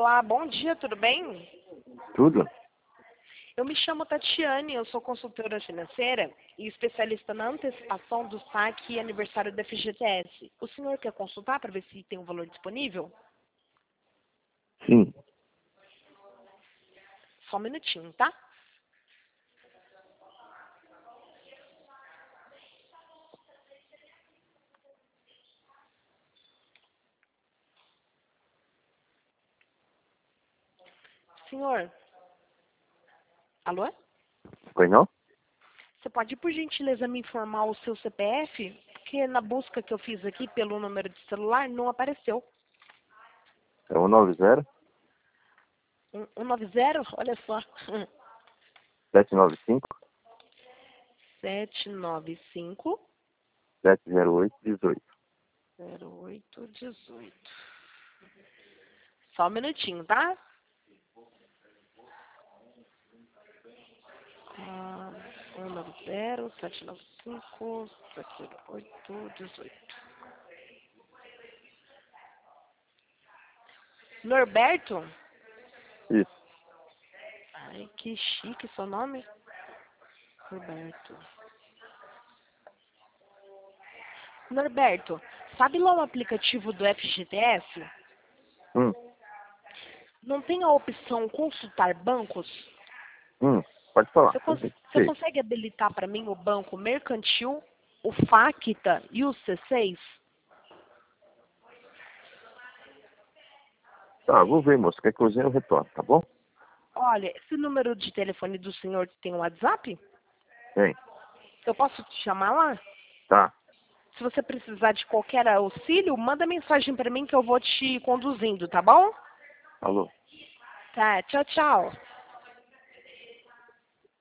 Olá, bom dia, tudo bem? Tudo? Eu me chamo Tatiane, eu sou consultora financeira e especialista na antecipação do saque e aniversário da FGTS. O senhor quer consultar para ver se tem um valor disponível? Sim. Só um minutinho, tá? Senhor, alô? Pois não? Você pode, por gentileza, me informar o seu CPF? Porque na busca que eu fiz aqui pelo número de celular não apareceu. É 190 190, olha só. 795 795 708 18. 0818. Só um minutinho, tá? 190 795 708 18. Norberto? Isso. Ai, que chique seu nome. Norberto. Norberto, sabe lá o aplicativo do FGTS? Hum, Não tem a opção consultar bancos? pode falar. Você Sei. consegue habilitar para mim o Banco Mercantil, o Facta e o C6? Tá, vou ver, moço. Quer coisinha eu retorno, tá bom? Olha, esse número de telefone do senhor tem um WhatsApp? Tem. Eu posso te chamar lá? Tá. Se você precisar de qualquer auxílio, manda mensagem para mim que eu vou te conduzindo, tá bom? Alô. Tá, tchau, tchau.